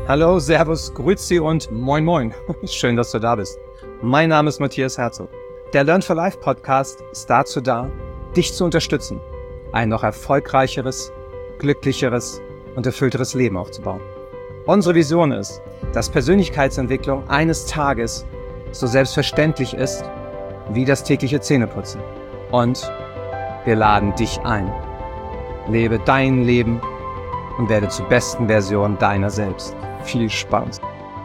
Hallo, Servus, Grüezi und Moin Moin. Schön, dass du da bist. Mein Name ist Matthias Herzog. Der Learn for Life Podcast ist dazu da, dich zu unterstützen, ein noch erfolgreicheres, glücklicheres und erfüllteres Leben aufzubauen. Unsere Vision ist, dass Persönlichkeitsentwicklung eines Tages so selbstverständlich ist wie das tägliche Zähneputzen. Und wir laden dich ein. Lebe dein Leben und werde zur besten Version deiner selbst. Viel Spaß.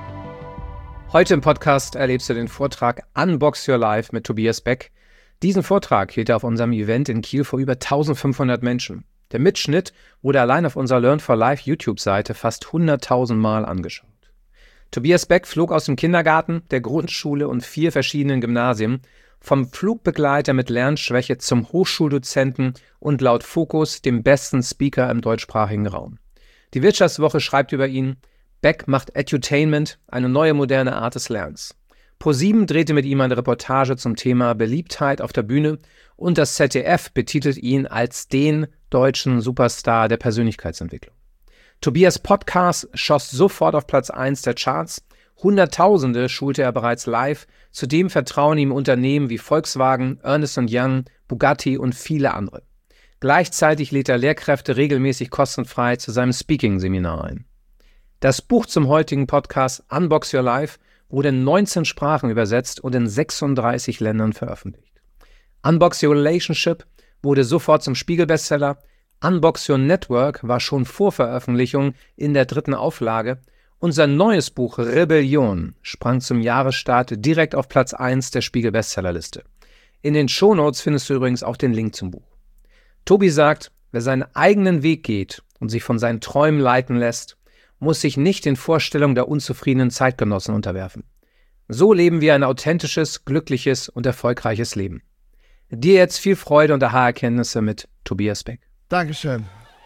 Heute im Podcast erlebst du den Vortrag Unbox Your Life mit Tobias Beck. Diesen Vortrag hielt er auf unserem Event in Kiel vor über 1500 Menschen. Der Mitschnitt wurde allein auf unserer Learn for Life YouTube-Seite fast 100.000 Mal angeschaut. Tobias Beck flog aus dem Kindergarten, der Grundschule und 4 verschiedenen Gymnasien, vom Flugbegleiter mit Lernschwäche zum Hochschuldozenten und laut Focus dem besten Speaker im deutschsprachigen Raum. Die Wirtschaftswoche schreibt über ihn: Beck macht Edutainment, eine neue moderne Art des Lernens. ProSieben drehte mit ihm eine Reportage zum Thema Beliebtheit auf der Bühne und das ZDF betitelt ihn als den deutschen Superstar der Persönlichkeitsentwicklung. Tobias' Podcast schoss sofort auf Platz 1 der Charts. Hunderttausende schulte er bereits live. Zudem vertrauen ihm Unternehmen wie Volkswagen, Ernst & Young, Bugatti und viele andere. Gleichzeitig lädt er Lehrkräfte regelmäßig kostenfrei zu seinem Speaking-Seminar ein. Das Buch zum heutigen Podcast Unbox Your Life wurde in 19 Sprachen übersetzt und in 36 Ländern veröffentlicht. Unbox Your Relationship wurde sofort zum Spiegel-Bestseller. Unbox Your Network war schon vor Veröffentlichung in der 3. Auflage. Und sein neues Buch Rebellion sprang zum Jahresstart direkt auf Platz 1 der Spiegel-Bestsellerliste. In den Shownotes findest du übrigens auch den Link zum Buch. Tobi sagt, wer seinen eigenen Weg geht und sich von seinen Träumen leiten lässt, muss sich nicht den Vorstellungen der unzufriedenen Zeitgenossen unterwerfen. So leben wir ein authentisches, glückliches und erfolgreiches Leben. Dir jetzt viel Freude und Aha-Erkenntnisse mit Tobias Beck. Dankeschön.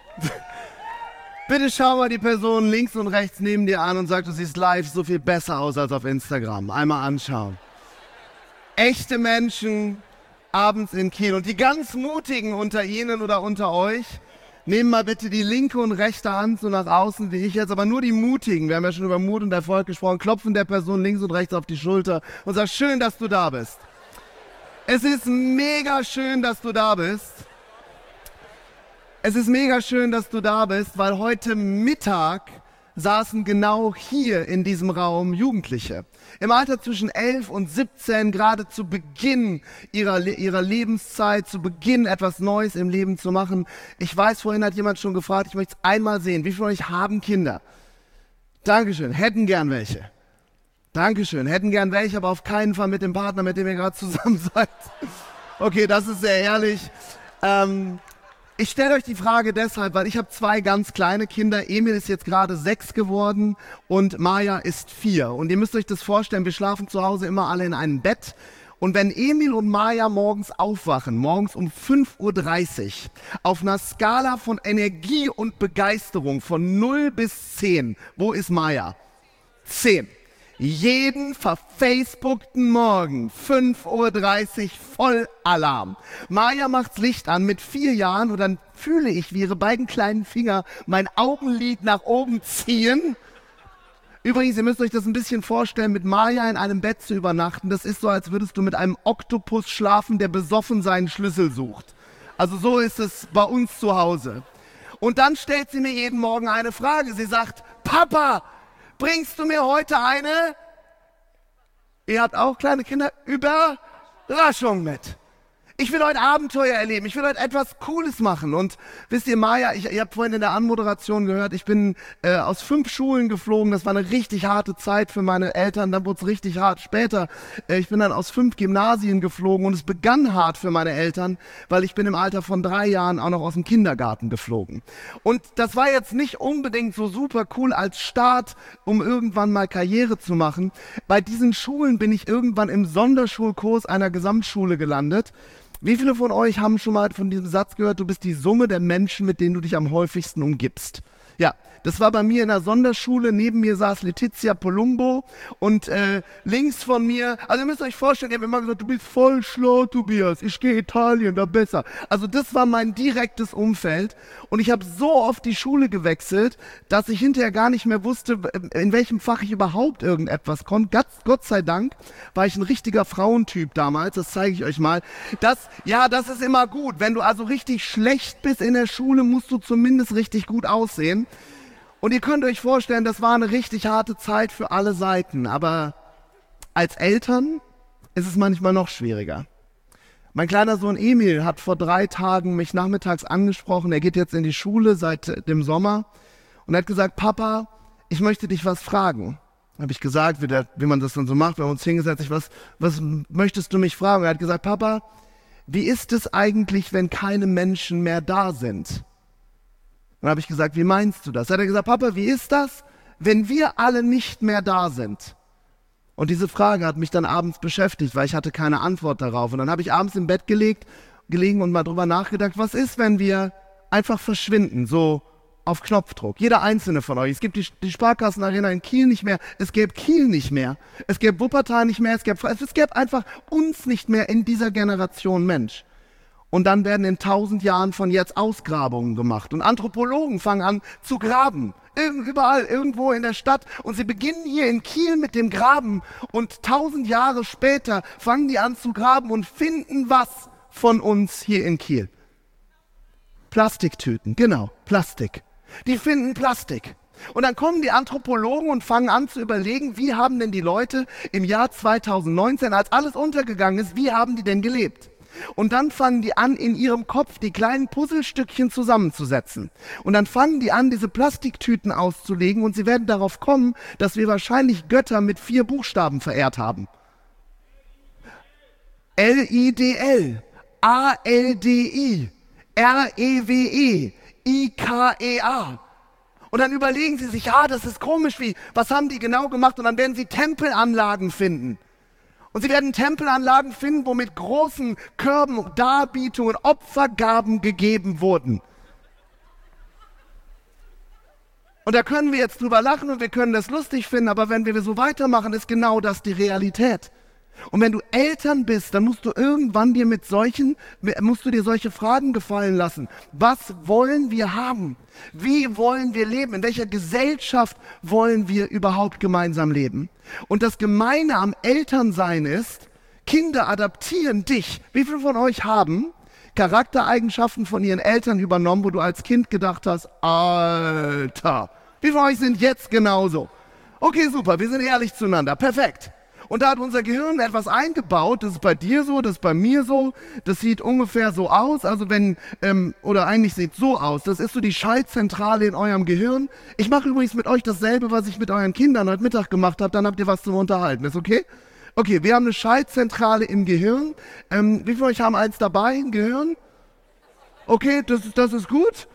Bitte schau mal die Person links und rechts neben dir an und sag, du siehst live so viel besser aus als auf Instagram. Einmal anschauen. Echte Menschen abends in Kiel. Und die ganz Mutigen unter Ihnen oder unter euch, nehmen mal bitte die linke und rechte Hand so nach außen wie ich jetzt, aber nur die Mutigen. Wir haben ja schon über Mut und Erfolg gesprochen. Klopfen der Person links und rechts auf die Schulter und sag, schön, dass du da bist. Es ist mega schön, dass du da bist. Es ist mega schön, dass du da bist, weil heute Mittag saßen genau hier in diesem Raum Jugendliche. Im Alter zwischen 11 und 17, gerade zu Beginn ihrer Lebenszeit, zu Beginn etwas Neues im Leben zu machen. Ich weiß, vorhin hat jemand schon gefragt, ich möchte es einmal sehen. Wie viele von euch haben Kinder? Dankeschön, hätten gern welche. Dankeschön, hätten gern welche, aber auf keinen Fall mit dem Partner, mit dem ihr gerade zusammen seid. Okay, das ist sehr ehrlich. Ich stelle euch die Frage deshalb, weil ich habe 2 ganz kleine Kinder. Emil ist jetzt gerade 6 geworden und Maja ist 4. Und ihr müsst euch das vorstellen, wir schlafen zu Hause immer alle in einem Bett. Und wenn Emil und Maja morgens aufwachen, morgens um 5:30 Uhr, auf einer Skala von Energie und Begeisterung von 0 bis 10, wo ist Maja? 10. Jeden verfacebookten Morgen, 5:30 Uhr, voll Alarm. Maja macht's Licht an mit 4 Jahren und dann fühle ich, wie ihre beiden kleinen Finger mein Augenlid nach oben ziehen. Übrigens, ihr müsst euch das ein bisschen vorstellen, mit Maja in einem Bett zu übernachten. Das ist so, als würdest du mit einem Oktopus schlafen, der besoffen seinen Schlüssel sucht. Also so ist es bei uns zu Hause. Und dann stellt sie mir jeden Morgen eine Frage. Sie sagt, Papa, bringst du mir heute eine, ihr habt auch kleine Kinder, Überraschung mit? Ich will heute Abenteuer erleben, ich will heute etwas Cooles machen. Und wisst ihr, Maja, ihr habt vorhin in der Anmoderation gehört, ich bin aus 5 Schulen geflogen, das war eine richtig harte Zeit für meine Eltern, dann wurde es richtig hart später. Ich bin dann aus 5 Gymnasien geflogen und es begann hart für meine Eltern, weil ich bin im Alter von 3 Jahren auch noch aus dem Kindergarten geflogen. Und das war jetzt nicht unbedingt so super cool als Start, um irgendwann mal Karriere zu machen. Bei diesen Schulen bin ich irgendwann im Sonderschulkurs einer Gesamtschule gelandet. Wie viele von euch haben schon mal von diesem Satz gehört, du bist die Summe der Menschen, mit denen du dich am häufigsten umgibst? Ja, das war bei mir in der Sonderschule. Neben mir saß Letizia Polumbo und links von mir, also ihr müsst euch vorstellen, ich habe immer gesagt, du bist voll schlau, Tobias, ich gehe Italien, da besser. Also das war mein direktes Umfeld und ich habe so oft die Schule gewechselt, dass ich hinterher gar nicht mehr wusste, in welchem Fach ich überhaupt irgendetwas konnte. Gott sei Dank war ich ein richtiger Frauentyp damals, das zeige ich euch mal. Das ist immer gut. Wenn du also richtig schlecht bist in der Schule, musst du zumindest richtig gut aussehen. Und ihr könnt euch vorstellen, das war eine richtig harte Zeit für alle Seiten. Aber als Eltern ist es manchmal noch schwieriger. Mein kleiner Sohn Emil hat vor 3 Tagen mich nachmittags angesprochen. Er geht jetzt in die Schule seit dem Sommer. Und er hat gesagt, Papa, ich möchte dich was fragen. Habe ich gesagt, wie man das dann so macht, wir haben uns hingesetzt, was möchtest du mich fragen? Er hat gesagt, Papa, wie ist es eigentlich, wenn keine Menschen mehr da sind? Dann habe ich gesagt, wie meinst du das? Dann hat er gesagt, Papa, wie ist das, wenn wir alle nicht mehr da sind? Und diese Frage hat mich dann abends beschäftigt, weil ich hatte keine Antwort darauf. Und dann habe ich abends im Bett gelegen und mal drüber nachgedacht, was ist, wenn wir einfach verschwinden, so auf Knopfdruck. Jeder einzelne von euch. Es gibt die Sparkassenarena in Kiel nicht mehr. Es gäbe Kiel nicht mehr. Es gäbe Wuppertal nicht mehr. Es gäbe einfach uns nicht mehr in dieser Generation Mensch. Und dann werden in 1000 Jahren von jetzt Ausgrabungen gemacht. Und Anthropologen fangen an zu graben. Überall, irgendwo in der Stadt. Und sie beginnen hier in Kiel mit dem Graben. Und 1000 Jahre später fangen die an zu graben und finden was von uns hier in Kiel. Plastiktüten, genau, Plastik. Die finden Plastik. Und dann kommen die Anthropologen und fangen an zu überlegen, wie haben denn die Leute im Jahr 2019, als alles untergegangen ist, wie haben die denn gelebt? Und dann fangen die an, in ihrem Kopf die kleinen Puzzlestückchen zusammenzusetzen. Und dann fangen die an, diese Plastiktüten auszulegen und sie werden darauf kommen, dass wir wahrscheinlich Götter mit 4 Buchstaben verehrt haben. L-I-D-L, A-L-D-I, R-E-W-E, I-K-E-A. Und dann überlegen sie sich, das ist komisch, was haben die genau gemacht? Und dann werden sie Tempelanlagen finden. Und sie werden Tempelanlagen finden, wo mit großen Körben, Darbietungen, Opfergaben gegeben wurden. Und da können wir jetzt drüber lachen und wir können das lustig finden, aber wenn wir so weitermachen, ist genau das die Realität. Und wenn du Eltern bist, dann musst du irgendwann dir solche Fragen gefallen lassen. Was wollen wir haben? Wie wollen wir leben? In welcher Gesellschaft wollen wir überhaupt gemeinsam leben? Und das Gemeine am Elternsein ist, Kinder adaptieren dich. Wie viele von euch haben Charaktereigenschaften von ihren Eltern übernommen, wo du als Kind gedacht hast, Alter, wie viele von euch sind jetzt genauso? Okay, super, wir sind ehrlich zueinander, perfekt. Und da hat unser Gehirn etwas eingebaut, das ist bei dir so, das ist bei mir so, das sieht ungefähr so aus, also oder eigentlich sieht so aus, das ist so die Schaltzentrale in eurem Gehirn. Ich mache übrigens mit euch dasselbe, was ich mit euren Kindern heute Mittag gemacht habe, dann habt ihr was zum Unterhalten, ist okay? Okay, wir haben eine Schaltzentrale im Gehirn. Wie viele von euch haben eins dabei, ein Gehirn? Okay, das ist gut.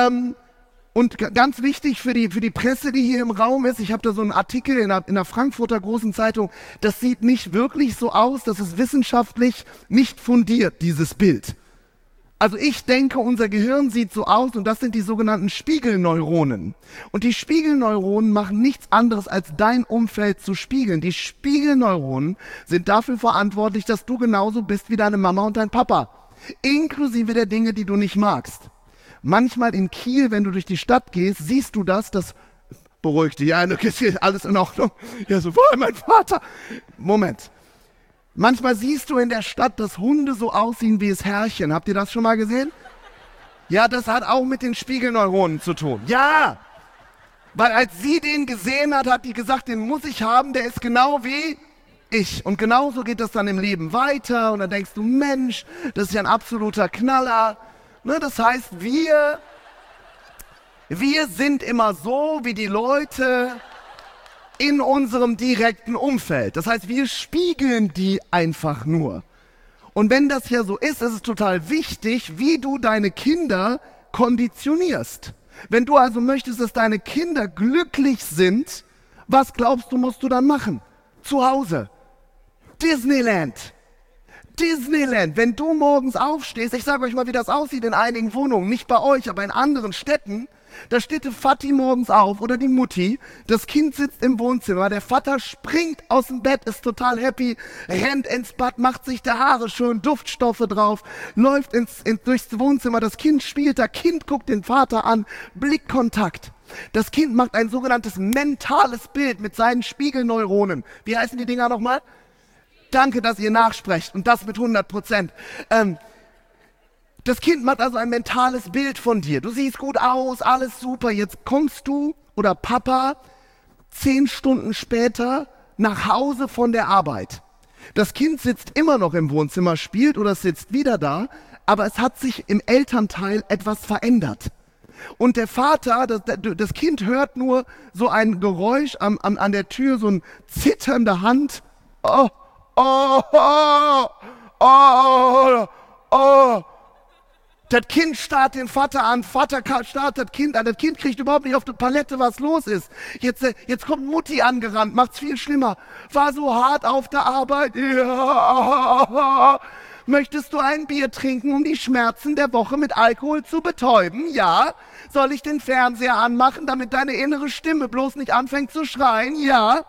Und ganz wichtig für die Presse, die hier im Raum ist, ich habe da so einen Artikel in der Frankfurter Großen Zeitung, das sieht nicht wirklich so aus, das ist wissenschaftlich nicht fundiert, dieses Bild. Also ich denke, unser Gehirn sieht so aus und das sind die sogenannten Spiegelneuronen. Und die Spiegelneuronen machen nichts anderes, als dein Umfeld zu spiegeln. Die Spiegelneuronen sind dafür verantwortlich, dass du genauso bist wie deine Mama und dein Papa. Inklusive der Dinge, die du nicht magst. Manchmal in Kiel, wenn du durch die Stadt gehst, siehst du das beruhigt dich, ja, ist alles in Ordnung. Ja, so, mein Vater. Moment. Manchmal siehst du in der Stadt, dass Hunde so aussehen wie das Herrchen. Habt ihr das schon mal gesehen? Ja, das hat auch mit den Spiegelneuronen zu tun. Ja, weil als sie den gesehen hat die gesagt, den muss ich haben, der ist genau wie ich. Und genauso geht das dann im Leben weiter. Und dann denkst du, Mensch, das ist ja ein absoluter Knaller. Ne, das heißt, wir sind immer so wie die Leute in unserem direkten Umfeld. Das heißt, wir spiegeln die einfach nur. Und wenn das ja so ist, ist es total wichtig, wie du deine Kinder konditionierst. Wenn du also möchtest, dass deine Kinder glücklich sind, was glaubst du, musst du dann machen? Zu Hause. Disneyland. Wenn du morgens aufstehst, ich sage euch mal, wie das aussieht in einigen Wohnungen, nicht bei euch, aber in anderen Städten, Da steht die Vati morgens auf oder die Mutti, das Kind sitzt im Wohnzimmer, der Vater springt aus dem Bett, ist total happy, rennt ins Bad, macht sich die Haare schön, Duftstoffe drauf, läuft durchs Wohnzimmer, das Kind spielt, das Kind guckt den Vater an, Blickkontakt. Das Kind macht ein sogenanntes mentales Bild mit seinen Spiegelneuronen. Wie heißen die Dinger nochmal? Danke, dass ihr nachsprecht und das mit 100%. Das Kind macht also ein mentales Bild von dir. Du siehst gut aus, alles super. Jetzt kommst du oder Papa 10 Stunden später nach Hause von der Arbeit. Das Kind sitzt immer noch im Wohnzimmer, spielt oder sitzt wieder da, aber es hat sich im Elternteil etwas verändert. Und der Vater, das Kind hört nur so ein Geräusch an der Tür, so ein Zittern der Hand. Oh, oh, oh, oh, oh. Das Kind starrt den Vater an, Vater starrt das Kind an, das Kind kriegt überhaupt nicht auf die Palette, was los ist. Jetzt kommt Mutti angerannt, macht's viel schlimmer. War so hart auf der Arbeit. Ja. Möchtest du ein Bier trinken, um die Schmerzen der Woche mit Alkohol zu betäuben? Ja. Soll ich den Fernseher anmachen, damit deine innere Stimme bloß nicht anfängt zu schreien? Ja.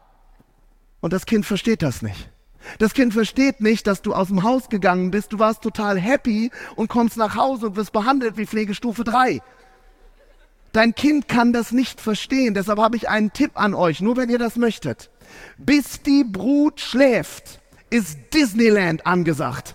Und das Kind versteht das nicht. Das Kind versteht nicht, dass du aus dem Haus gegangen bist, du warst total happy und kommst nach Hause und wirst behandelt wie Pflegestufe 3. Dein Kind kann das nicht verstehen, deshalb habe ich einen Tipp an euch, nur wenn ihr das möchtet. Bis die Brut schläft, ist Disneyland angesagt.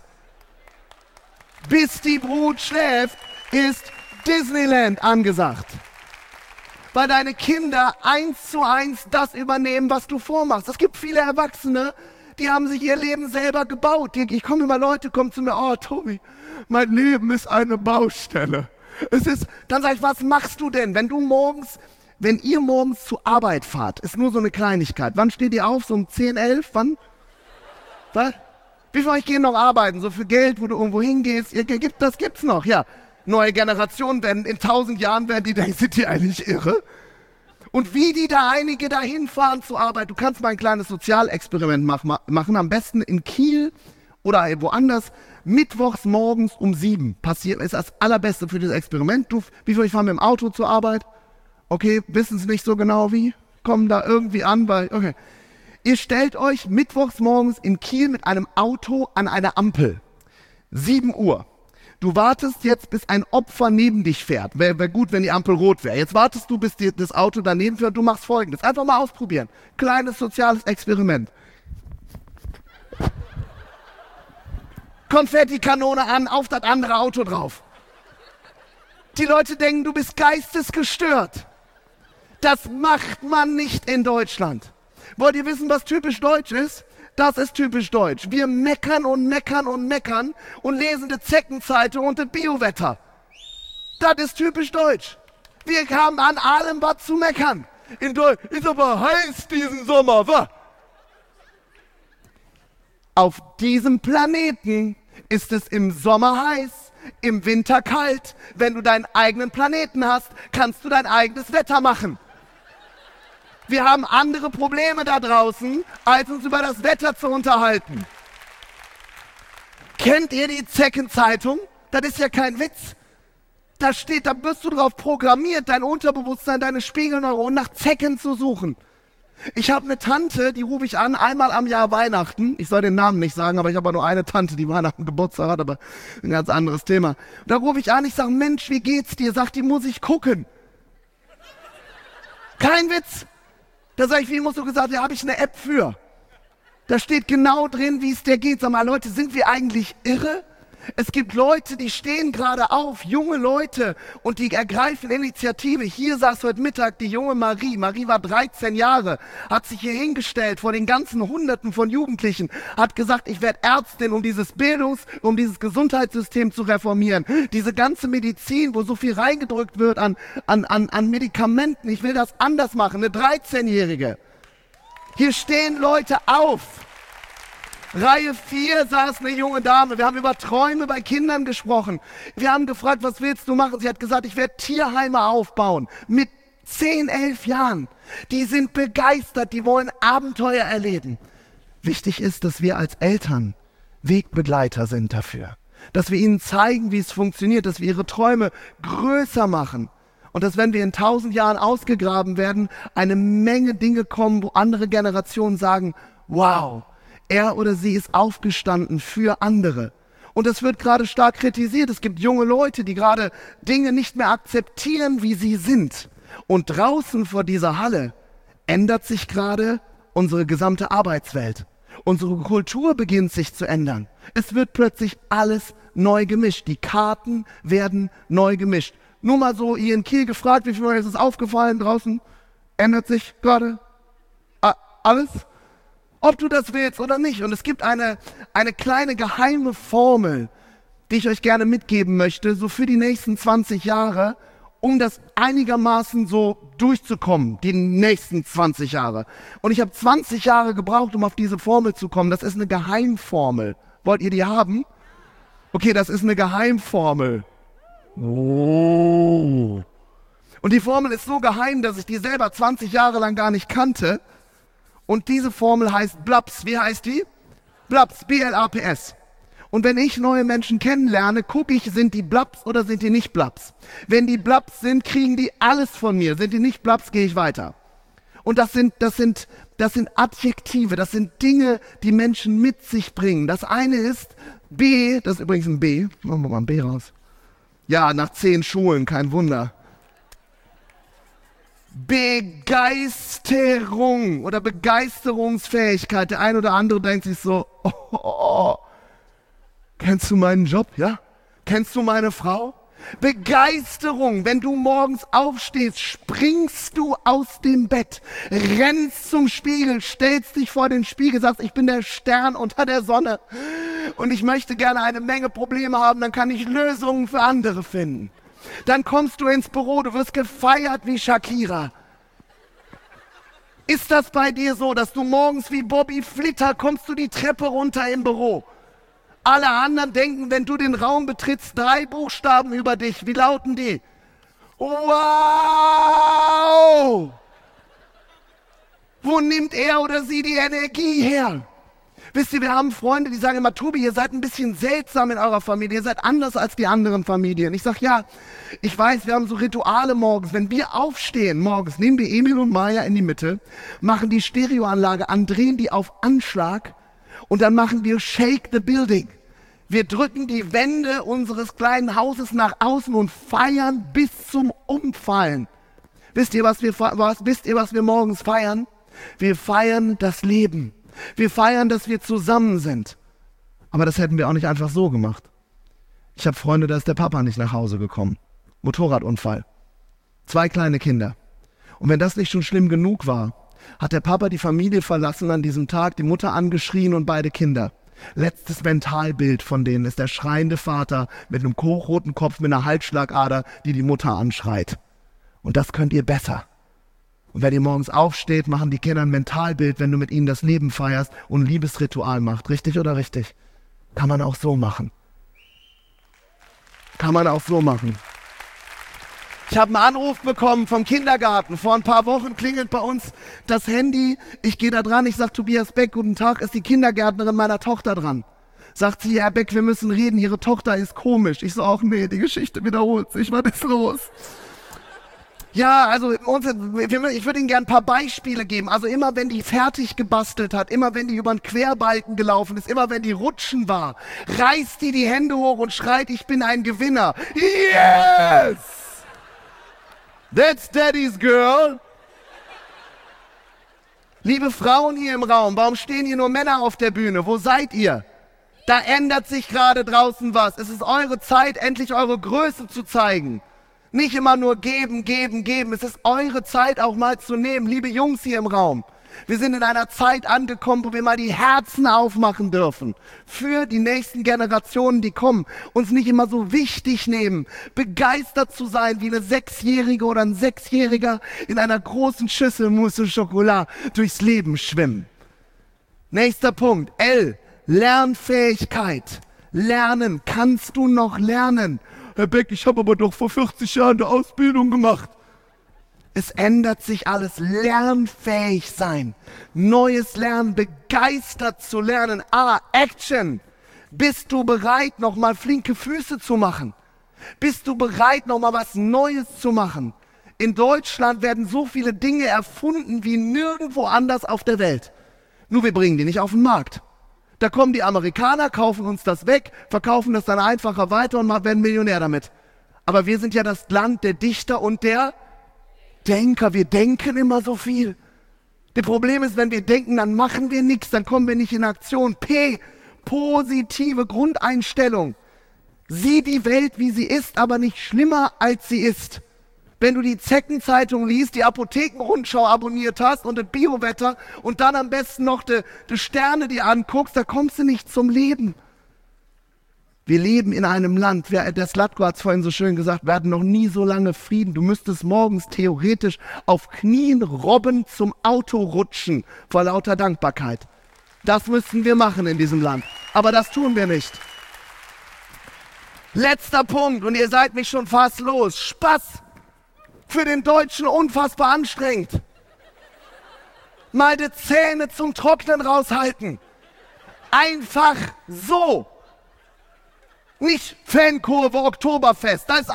Bis die Brut schläft, ist Disneyland angesagt. Weil deine Kinder 1:1 das übernehmen, was du vormachst. Es gibt viele Erwachsene, die haben sich ihr Leben selber gebaut. Ich komme immer, Leute kommen zu mir, oh Tobi, mein Leben ist eine Baustelle. Dann sage ich, was machst du denn, wenn ihr morgens zur Arbeit fahrt, ist nur so eine Kleinigkeit. Wann steht ihr auf? So um 10, 11? Wann? Was? Wie viel von euch gehen noch arbeiten? So für Geld, wo du irgendwo hingehst? Das gibt's noch, ja. Neue Generationen werden in 1000 Jahren die denken, sind die eigentlich irre? Und wie die da einige dahin fahren zur Arbeit. Du kannst mal ein kleines Sozialexperiment machen, am besten in Kiel oder woanders. Mittwochs morgens um 7 ist das Allerbeste für dieses Experiment. Wie viel fahren mit dem Auto zur Arbeit? Okay, wissen Sie nicht so genau wie? Kommen da irgendwie an, okay. Ihr stellt euch mittwochs morgens in Kiel mit einem Auto an einer Ampel. 7 Uhr. Du wartest jetzt, bis ein Opfer neben dich fährt. Wäre gut, wenn die Ampel rot wäre. Jetzt wartest du, bis das Auto daneben fährt. Du machst Folgendes. Einfach mal ausprobieren. Kleines soziales Experiment. Konfettikanone an, auf das andere Auto drauf. Die Leute denken, du bist geistesgestört. Das macht man nicht in Deutschland. Wollt ihr wissen, was typisch deutsch ist? Das ist typisch deutsch. Wir meckern und meckern und meckern und lesen die Zeckenzeitung und das Biowetter. Das ist typisch deutsch. Wir haben an allem was zu meckern. In Deutsch ist aber heiß diesen Sommer, wa? Auf diesem Planeten ist es im Sommer heiß, im Winter kalt. Wenn du deinen eigenen Planeten hast, kannst du dein eigenes Wetter machen. Wir haben andere Probleme da draußen, als uns über das Wetter zu unterhalten. Kennt ihr die Zeckenzeitung? Das ist ja kein Witz. Da wirst du drauf programmiert, dein Unterbewusstsein, deine Spiegelneuronen nach Zecken zu suchen. Ich habe eine Tante, die rufe ich an, einmal am Jahr Weihnachten. Ich soll den Namen nicht sagen, aber ich habe nur eine Tante, die Weihnachten Geburtstag hat, aber ein ganz anderes Thema. Und da rufe ich an, ich sage, Mensch, wie geht's dir? Sagt die, muss ich gucken. Kein Witz. Da sage ich, wie musst du gesagt, ja, habe ich eine App für. Da steht genau drin, wie es dir geht. Sag mal, Leute, sind wir eigentlich irre? Es gibt Leute, die stehen gerade auf, junge Leute, und die ergreifen Initiative. Hier saß heute Mittag die junge Marie. Marie war 13 Jahre, hat sich hier hingestellt vor den ganzen Hunderten von Jugendlichen, hat gesagt, ich werde Ärztin, um dieses dieses Gesundheitssystem zu reformieren. Diese ganze Medizin, wo so viel reingedrückt wird an Medikamenten. Ich will das anders machen. Eine 13-Jährige. Hier stehen Leute auf. Reihe 4 saß eine junge Dame. Wir haben über Träume bei Kindern gesprochen. Wir haben gefragt, was willst du machen? Sie hat gesagt, ich werde Tierheime aufbauen. Mit 10, 11 Jahren. Die sind begeistert, die wollen Abenteuer erleben. Wichtig ist, dass wir als Eltern Wegbegleiter sind dafür. Dass wir ihnen zeigen, wie es funktioniert, dass wir ihre Träume größer machen. Und dass, wenn wir in 1000 Jahren ausgegraben werden, eine Menge Dinge kommen, wo andere Generationen sagen, wow, er oder sie ist aufgestanden für andere. Und das wird gerade stark kritisiert. Es gibt junge Leute, die gerade Dinge nicht mehr akzeptieren, wie sie sind. Und draußen vor dieser Halle ändert sich gerade unsere gesamte Arbeitswelt. Unsere Kultur beginnt sich zu ändern. Es wird plötzlich alles neu gemischt. Die Karten werden neu gemischt. Nur mal so hier in Kiel gefragt, wie viel ist es aufgefallen draußen? Ändert sich gerade alles? Ob du das willst oder nicht. Und es gibt eine kleine geheime Formel, die ich euch gerne mitgeben möchte, so für die nächsten 20 Jahre, um das einigermaßen so durchzukommen, die nächsten 20 Jahre. Und ich habe 20 Jahre gebraucht, um auf diese Formel zu kommen. Das ist eine Geheimformel. Wollt ihr die haben? Okay, das ist eine Geheimformel. Oh. Und die Formel ist so geheim, dass ich die selber 20 Jahre lang gar nicht kannte. Und diese Formel heißt BLAPS. Wie heißt die? BLAPS, B-L-A-P-S. Und wenn ich neue Menschen kennenlerne, gucke ich, sind die BLAPS oder sind die nicht BLAPS? Wenn die BLAPS sind, kriegen die alles von mir. Sind die nicht BLAPS, gehe ich weiter. Und das sind Adjektive, das sind Dinge, die Menschen mit sich bringen. Das eine ist B, das ist übrigens ein B. Machen wir mal ein B raus. Ja, nach 10 Schulen, kein Wunder. Begeisterung oder Begeisterungsfähigkeit. Der ein oder andere denkt sich so, kennst du meinen Job, ja? Kennst du meine Frau? Begeisterung, wenn du morgens aufstehst, springst du aus dem Bett, rennst zum Spiegel, stellst dich vor den Spiegel, sagst, ich bin der Stern unter der Sonne und ich möchte gerne eine Menge Probleme haben, dann kann ich Lösungen für andere finden. Dann kommst du ins Büro, du wirst gefeiert wie Shakira. Ist das bei dir so, dass du morgens wie Bobby Flitter kommst du die Treppe runter im Büro? Alle anderen denken, wenn du den Raum betrittst, 3 Buchstaben über dich. Wie lauten die? Wow! Wo nimmt er oder sie die Energie her? Wisst ihr, wir haben Freunde, die sagen immer, Tobi, ihr seid ein bisschen seltsam in eurer Familie, ihr seid anders als die anderen Familien. Ich sage, ja, ich weiß, wir haben so Rituale morgens. Wenn wir aufstehen morgens, nehmen wir Emil und Maya in die Mitte, machen die Stereoanlage an, drehen die auf Anschlag und dann machen wir Shake the Building. Wir drücken die Wände unseres kleinen Hauses nach außen und feiern bis zum Umfallen. Wisst ihr, was wir morgens feiern? Wir feiern das Leben. Wir feiern, dass wir zusammen sind. Aber das hätten wir auch nicht einfach so gemacht. Ich habe Freunde, da ist der Papa nicht nach Hause gekommen. Motorradunfall. 2 kleine Kinder. Und wenn das nicht schon schlimm genug war, hat der Papa die Familie verlassen an diesem Tag, die Mutter angeschrien und beide Kinder. Letztes Mentalbild von denen ist der schreiende Vater mit einem hochroten Kopf, mit einer Halsschlagader, die die Mutter anschreit. Und das könnt ihr besser. Und wenn ihr morgens aufsteht, machen die Kinder ein Mentalbild, wenn du mit ihnen das Leben feierst und ein Liebesritual macht. Richtig oder richtig? Kann man auch so machen. Kann man auch so machen. Ich habe einen Anruf bekommen vom Kindergarten. Vor ein paar Wochen klingelt bei uns das Handy. Ich gehe da dran, ich sage, Tobias Beck, guten Tag, ist die Kindergärtnerin meiner Tochter dran. Sagt sie, Herr Beck, wir müssen reden, Ihre Tochter ist komisch. Ich so, auch nee, die Geschichte wiederholt sich, was ist los? Ja, also ich würde Ihnen gerne ein paar Beispiele geben. Also immer, wenn die fertig gebastelt hat, immer, wenn die über einen Querbalken gelaufen ist, immer, wenn die rutschen war, reißt die Hände hoch und schreit, ich bin ein Gewinner. Yes! That's Daddy's girl. Liebe Frauen hier im Raum, warum stehen hier nur Männer auf der Bühne? Wo seid ihr? Da ändert sich gerade draußen was. Es ist eure Zeit, endlich eure Größe zu zeigen. Nicht immer nur geben, geben, geben. Es ist eure Zeit auch mal zu nehmen. Liebe Jungs hier im Raum, wir sind in einer Zeit angekommen, wo wir mal die Herzen aufmachen dürfen. Für die nächsten Generationen, die kommen. Uns nicht immer so wichtig nehmen. Begeistert zu sein, wie eine 6-Jährige oder ein 6-Jähriger in einer großen Schüssel Mousse Schokolade durchs Leben schwimmen. Nächster Punkt. L. Lernfähigkeit. Lernen. Kannst du noch lernen? Herr Beck, ich habe aber doch vor 40 Jahren eine Ausbildung gemacht. Es ändert sich alles. Lernfähig sein. Neues Lernen. Begeistert zu lernen. Action. Bist du bereit, nochmal flinke Füße zu machen? Bist du bereit, nochmal was Neues zu machen? In Deutschland werden so viele Dinge erfunden wie nirgendwo anders auf der Welt. Nur wir bringen die nicht auf den Markt. Da kommen die Amerikaner, kaufen uns das weg, verkaufen das dann einfacher weiter und werden Millionär damit. Aber wir sind ja das Land der Dichter und der Denker. Wir denken immer so viel. Das Problem ist, wenn wir denken, dann machen wir nichts, dann kommen wir nicht in Aktion. P, positive Grundeinstellung. Sieh die Welt, wie sie ist, aber nicht schlimmer, als sie ist. Wenn du die Zeckenzeitung liest, die Apothekenrundschau abonniert hast und das Biowetter und dann am besten noch die Sterne dir anguckst, da kommst du nicht zum Leben. Wir leben in einem Land, der Slatko hat es vorhin so schön gesagt, wir hatten noch nie so lange Frieden. Du müsstest morgens theoretisch auf Knien robben zum Auto rutschen vor lauter Dankbarkeit. Das müssten wir machen in diesem Land, aber das tun wir nicht. Letzter Punkt, und ihr seid mich schon fast los. Spaß. Für den Deutschen unfassbar anstrengend. Mal die Zähne zum Trocknen raushalten. Einfach so. Nicht Fankurve, Oktoberfest. Das ist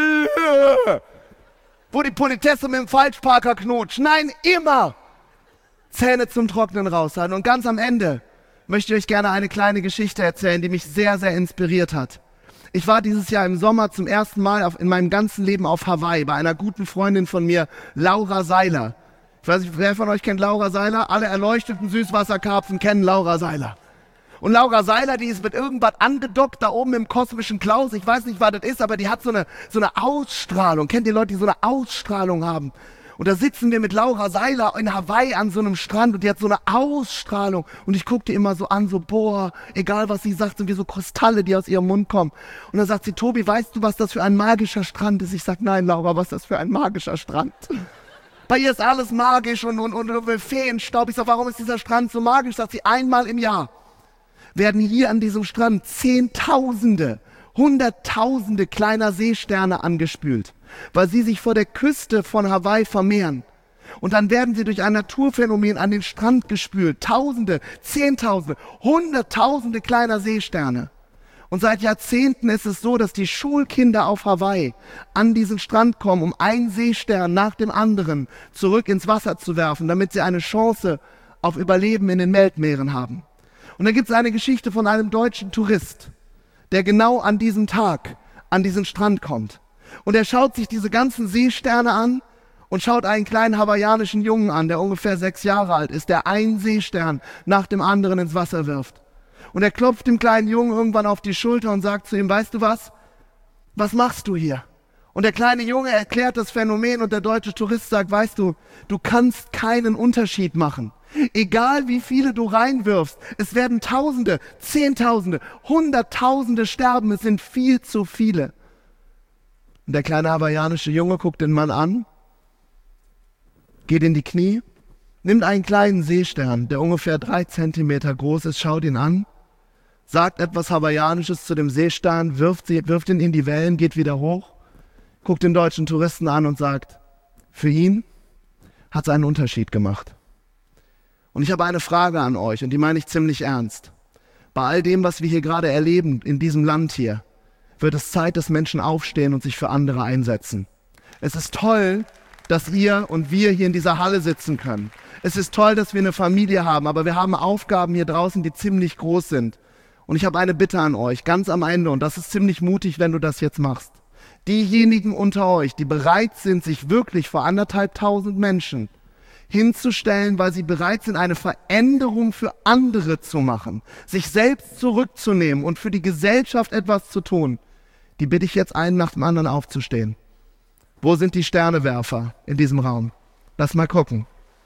wo die Politesse mit dem Falschparker knutscht. Nein, immer. Zähne zum Trocknen raushalten. Und ganz am Ende möchte ich euch gerne eine kleine Geschichte erzählen, die mich sehr, sehr inspiriert hat. Ich war dieses Jahr im Sommer zum ersten Mal in meinem ganzen Leben auf Hawaii bei einer guten Freundin von mir, Laura Seiler. Ich weiß nicht, wer von euch kennt Laura Seiler? Alle erleuchteten Süßwasserkarpfen kennen Laura Seiler. Und Laura Seiler, die ist mit irgendwas angedockt da oben im kosmischen Klaus. Ich weiß nicht, was das ist, aber die hat so eine Ausstrahlung. Kennt ihr Leute, die so eine Ausstrahlung haben? Und da sitzen wir mit Laura Seiler in Hawaii an so einem Strand und die hat so eine Ausstrahlung. Und ich gucke die immer so an, so boah, egal was sie sagt, sind wir so Kristalle, die aus ihrem Mund kommen. Und dann sagt sie, Tobi, weißt du, was das für ein magischer Strand ist? Ich sag, nein, Laura, was ist das für ein magischer Strand? Bei ihr ist alles magisch und Feenstaub. Ich sag, warum ist dieser Strand so magisch? Sagt sie, einmal im Jahr werden hier an diesem Strand Zehntausende, Hunderttausende kleiner Seesterne angespült, weil sie sich vor der Küste von Hawaii vermehren. Und dann werden sie durch ein Naturphänomen an den Strand gespült. Tausende, Zehntausende, Hunderttausende kleiner Seesterne. Und seit Jahrzehnten ist es so, dass die Schulkinder auf Hawaii an diesen Strand kommen, um einen Seestern nach dem anderen zurück ins Wasser zu werfen, damit sie eine Chance auf Überleben in den Weltmeeren haben. Und dann gibt es eine Geschichte von einem deutschen Tourist, der genau an diesem Tag an diesen Strand kommt. Und er schaut sich diese ganzen Seesterne an und schaut einen kleinen hawaiianischen Jungen an, der ungefähr 6 Jahre alt ist, der einen Seestern nach dem anderen ins Wasser wirft. Und er klopft dem kleinen Jungen irgendwann auf die Schulter und sagt zu ihm, weißt du was? Was machst du hier? Und der kleine Junge erklärt das Phänomen und der deutsche Tourist sagt, weißt du, du kannst keinen Unterschied machen. Egal wie viele du reinwirfst, es werden Tausende, Zehntausende, Hunderttausende sterben, es sind viel zu viele. Und der kleine hawaiianische Junge guckt den Mann an, geht in die Knie, nimmt einen kleinen Seestern, der ungefähr 3 Zentimeter groß ist, schaut ihn an, sagt etwas Hawaiianisches zu dem Seestern, wirft ihn in die Wellen, geht wieder hoch, guckt den deutschen Touristen an und sagt, für ihn hat es einen Unterschied gemacht. Und ich habe eine Frage an euch und die meine ich ziemlich ernst. Bei all dem, was wir hier gerade erleben in diesem Land hier, wird es Zeit, dass Menschen aufstehen und sich für andere einsetzen. Es ist toll, dass ihr und wir hier in dieser Halle sitzen können. Es ist toll, dass wir eine Familie haben, aber wir haben Aufgaben hier draußen, die ziemlich groß sind. Und ich habe eine Bitte an euch, ganz am Ende, und das ist ziemlich mutig, wenn du das jetzt machst. Diejenigen unter euch, die bereit sind, sich wirklich vor 1.500 Menschen hinzustellen, weil sie bereit sind, eine Veränderung für andere zu machen, sich selbst zurückzunehmen und für die Gesellschaft etwas zu tun, die bitte ich jetzt einen nach dem anderen aufzustehen. Wo sind die Sternewerfer in diesem Raum? Lass mal gucken.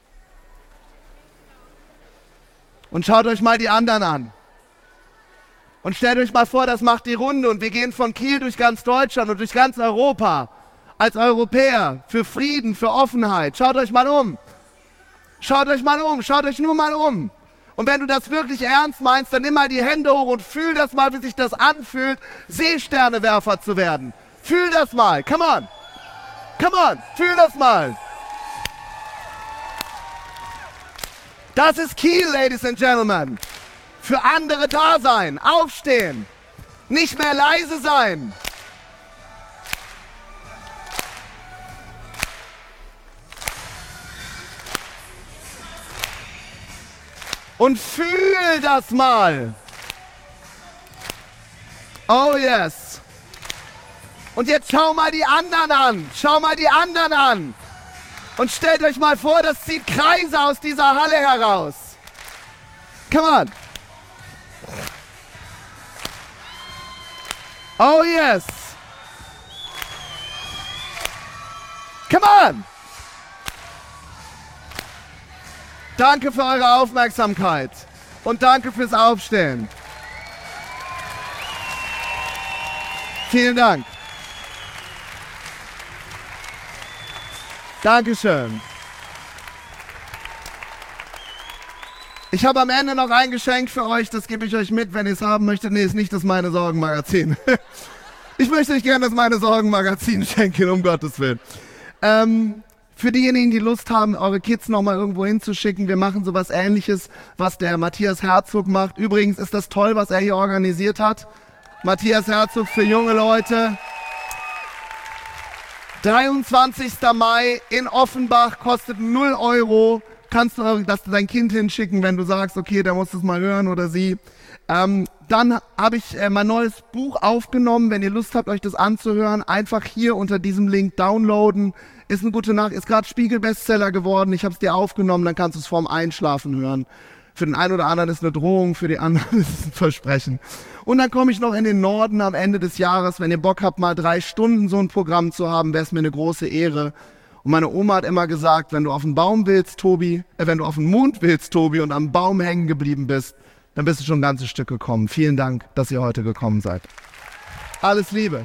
Und schaut euch mal die anderen an. Und stellt euch mal vor, das macht die Runde und wir gehen von Kiel durch ganz Deutschland und durch ganz Europa als Europäer für Frieden, für Offenheit. Schaut euch mal um. Schaut euch mal um, schaut euch nur mal um. Und wenn du das wirklich ernst meinst, dann nimm mal die Hände hoch und fühl das mal, wie sich das anfühlt, Seesternewerfer zu werden. Fühl das mal, come on. Come on, fühl das mal. Das ist Kiel, Ladies and Gentlemen. Für andere da sein, aufstehen, nicht mehr leise sein. Und fühl das mal. Oh yes. Und jetzt schau mal die anderen an. Schau mal die anderen an. Und stellt euch mal vor, das zieht Kreise aus dieser Halle heraus. Come on. Oh yes. Come on. Danke für eure Aufmerksamkeit und danke fürs Aufstehen. Vielen Dank. Dankeschön. Ich habe am Ende noch ein Geschenk für euch, das gebe ich euch mit, wenn ihr es haben möchtet. Nee, ist nicht das Meine Sorgen Magazin. Ich möchte euch gerne das Meine Sorgen Magazin schenken, um Gottes Willen. Für diejenigen, die Lust haben, eure Kids nochmal irgendwo hinzuschicken, wir machen sowas Ähnliches, was der Matthias Herzog macht. Übrigens ist das toll, was er hier organisiert hat. Matthias Herzog für junge Leute. 23. Mai in Offenbach, kostet 0 €. Kannst du dein Kind hinschicken, wenn du sagst, okay, der muss es mal hören oder sie. Dann habe ich mein neues Buch aufgenommen. Wenn ihr Lust habt, euch das anzuhören, einfach hier unter diesem Link downloaden. Ist eine gute Nachricht, ist gerade Spiegel-Bestseller geworden. Ich habe es dir aufgenommen, dann kannst du es vorm Einschlafen hören. Für den einen oder anderen ist eine Drohung, für die anderen ist es ein Versprechen. Und dann komme ich noch in den Norden am Ende des Jahres. Wenn ihr Bock habt, mal 3 Stunden so ein Programm zu haben, wäre es mir eine große Ehre. Und meine Oma hat immer gesagt, wenn du auf den Baum willst, Tobi, wenn du auf den Mond willst, Tobi, und am Baum hängen geblieben bist, dann bist du schon ein ganzes Stück gekommen. Vielen Dank, dass ihr heute gekommen seid. Alles Liebe.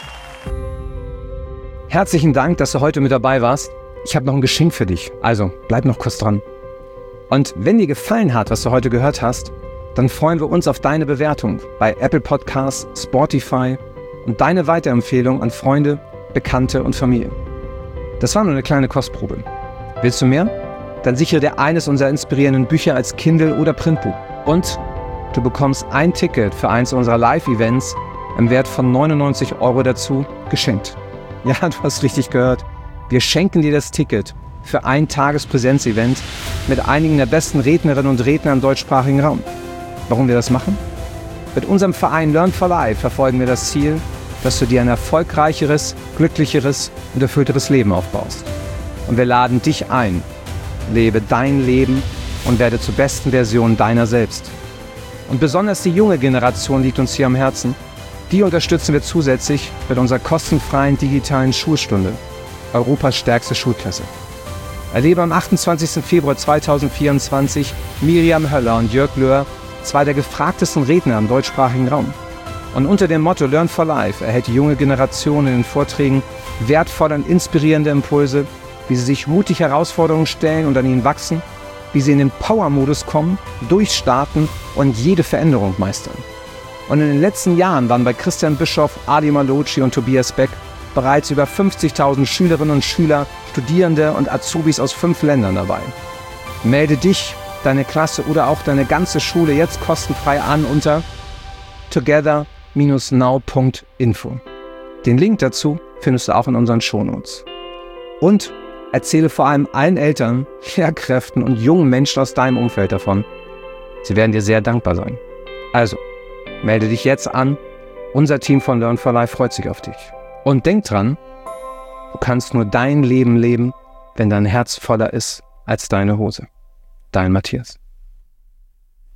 Herzlichen Dank, dass du heute mit dabei warst. Ich habe noch ein Geschenk für dich, also bleib noch kurz dran. Und wenn dir gefallen hat, was du heute gehört hast, dann freuen wir uns auf deine Bewertung bei Apple Podcasts, Spotify und deine Weiterempfehlung an Freunde, Bekannte und Familie. Das war nur eine kleine Kostprobe. Willst du mehr? Dann sichere dir eines unserer inspirierenden Bücher als Kindle oder Printbuch. Und du bekommst ein Ticket für eins unserer Live-Events im Wert von 99 € dazu geschenkt. Ja, du hast richtig gehört. Wir schenken dir das Ticket für ein Tagespräsenzevent mit einigen der besten Rednerinnen und Redner im deutschsprachigen Raum. Warum wir das machen? Mit unserem Verein Learn for Life verfolgen wir das Ziel, dass du dir ein erfolgreicheres, glücklicheres und erfüllteres Leben aufbaust. Und wir laden dich ein. Lebe dein Leben und werde zur besten Version deiner selbst. Und besonders die junge Generation liegt uns hier am Herzen. Die unterstützen wir zusätzlich mit unserer kostenfreien digitalen Schulstunde, Europas stärkste Schulklasse. Erlebe am 28. Februar 2024 Miriam Höller und Jörg Löhr, 2 der gefragtesten Redner im deutschsprachigen Raum. Und unter dem Motto Learn for Life erhält die junge Generation in den Vorträgen wertvolle und inspirierende Impulse, wie sie sich mutig Herausforderungen stellen und an ihnen wachsen, wie sie in den Power-Modus kommen, durchstarten und jede Veränderung meistern. Und in den letzten Jahren waren bei Christian Bischoff, Adi Malocci und Tobias Beck bereits über 50.000 Schülerinnen und Schüler, Studierende und Azubis aus 5 Ländern dabei. Melde dich, deine Klasse oder auch deine ganze Schule jetzt kostenfrei an unter together-now.info. Den Link dazu findest du auch in unseren Shownotes. Und erzähle vor allem allen Eltern, Lehrkräften und jungen Menschen aus deinem Umfeld davon. Sie werden dir sehr dankbar sein. Also, melde dich jetzt an. Unser Team von Learn for Life freut sich auf dich. Und denk dran, du kannst nur dein Leben leben, wenn dein Herz voller ist als deine Hose. Dein Matthias.